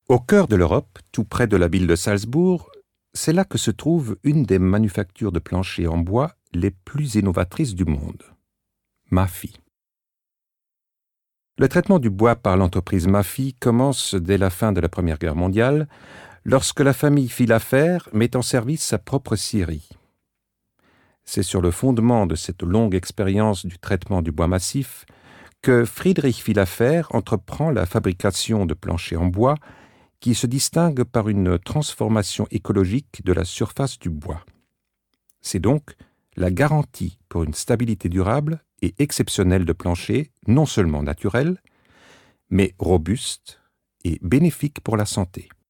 Au cœur de l'Europe, tout près de la ville de Salzbourg, c'est là que se trouve une des manufactures de planchers en bois les plus innovatrices du monde, Mafi. Le traitement du bois par l'entreprise Mafi commence dès la fin de la Première Guerre mondiale, lorsque la famille Filafer met en service sa propre scierie. C'est sur le fondement de cette longue expérience du traitement du bois massif que Friedrich Filafer entreprend la fabrication de planchers en bois qui se distingue par une transformation écologique de la surface du bois. C'est donc la garantie pour une stabilité durable et exceptionnelle de planchers, non seulement naturels, mais robustes et bénéfiques pour la santé.